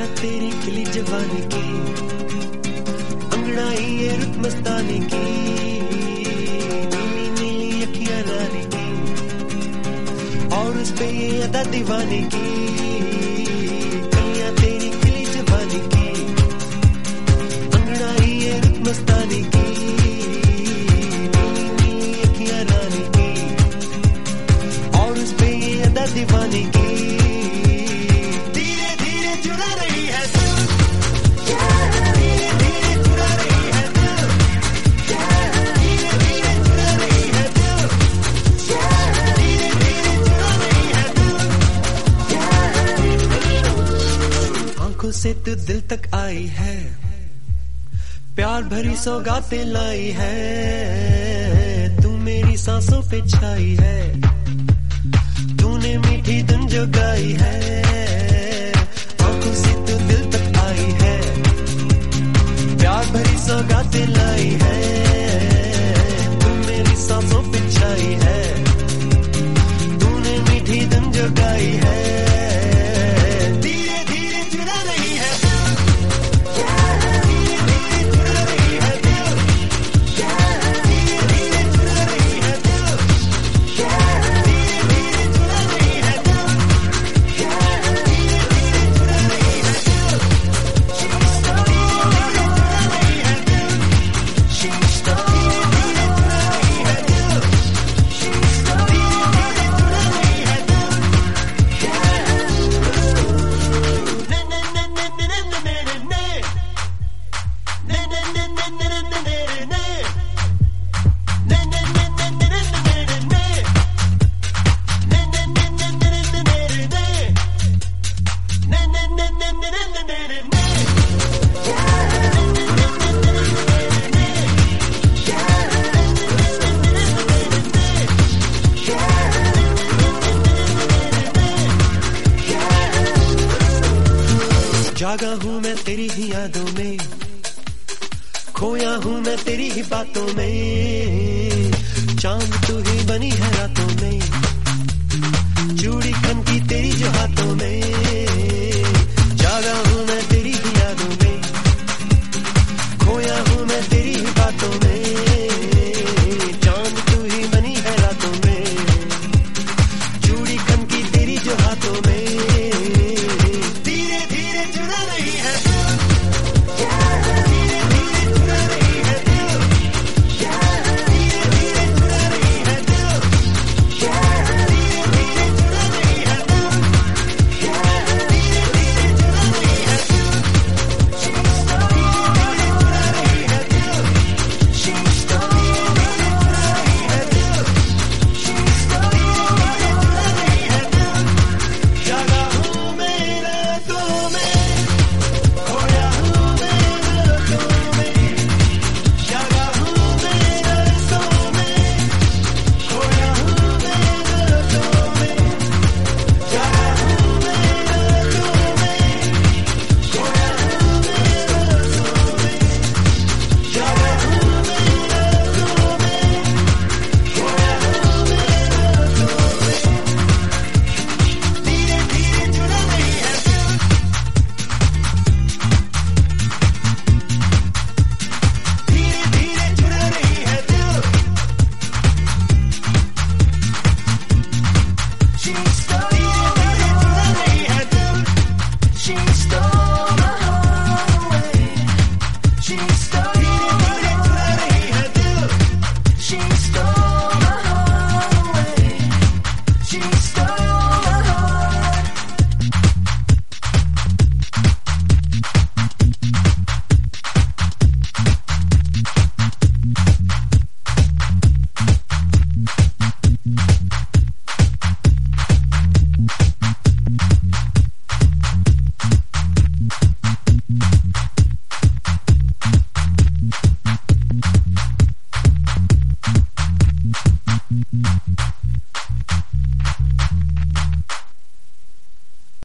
तेरी खिली जवानी की, अंगड़ाई ये रुत मस्तानी की, नीली नीली अखियां रानी की, और उस पे ये अदा दीवानी की, कलियां तेरी खिली जवानी की, अंगड़ाई ये रुत मस्तानी की, नीली नीली अखियां रानी की, और उस पे ये अदा दीवानी की। से तू दिल तक आई है, प्यार भरी सौगातें लाई है, तू मेरी सांसों पे छाई है, तूने मीठी धुन जो गाई है, आंखों से तू दिल तक आई है, प्यार भरी सौगातें लाई है, तू मेरी सांसों पे छाई है, तूने मीठी धुन जो गाई है। जागा हूँ मैं तेरी ही यादों में, खोया हूँ मैं तेरी ही बातों में, चांद तू ही बनी है रातों में, चूड़ी